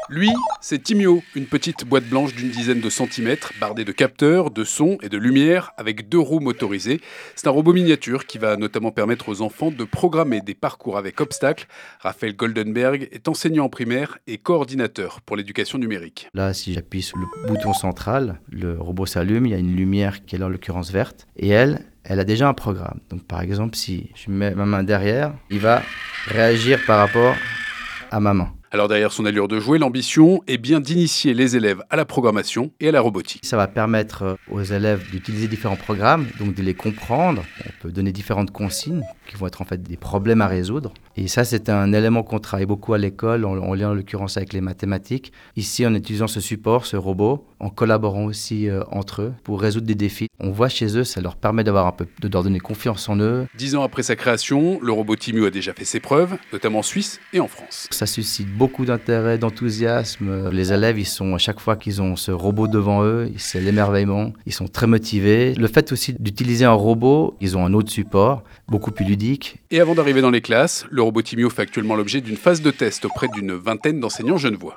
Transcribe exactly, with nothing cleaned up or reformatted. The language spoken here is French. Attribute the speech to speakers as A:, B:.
A: Lui, c'est Timio, une petite boîte blanche d'une dizaine de centimètres, bardée de capteurs, de sons et de lumière, avec deux roues motorisées. C'est un robot miniature qui va notamment permettre aux enfants de programmer des parcours avec obstacles. Raphaël Goldenberg est enseignant en primaire et coordinateur pour l'éducation numérique.
B: Là, si j'appuie sur le bouton central, le robot s'allume, il y a une lumière qui est là, en l'occurrence verte, et elle, elle a déjà un programme. Donc par exemple, si je mets ma main derrière, il va réagir par rapport à ma main.
A: Alors derrière son allure de jouer, l'ambition est bien d'initier les élèves à la programmation et à la robotique.
B: Ça va permettre aux élèves d'utiliser différents programmes, donc de les comprendre. On peut donner différentes consignes qui vont être en fait des problèmes à résoudre. Et ça, c'est un élément qu'on travaille beaucoup à l'école, en lien en l'occurrence avec les mathématiques. Ici, en utilisant ce support, ce robot, en collaborant aussi euh, entre eux pour résoudre des défis. On voit chez eux, ça leur permet d'avoir un peu, de leur donner confiance en eux.
A: Dix ans après sa création, le robot Timio a déjà fait ses preuves, notamment en Suisse et en France.
B: Ça suscite beaucoup d'intérêt, d'enthousiasme. Les élèves, ils sont, à chaque fois qu'ils ont ce robot devant eux, c'est l'émerveillement. Ils sont très motivés. Le fait aussi d'utiliser un robot, ils ont un autre support, beaucoup plus ludique.
A: Et avant d'arriver dans les classes, le robot Timio fait actuellement l'objet d'une phase de test auprès d'une vingtaine d'enseignants genevois.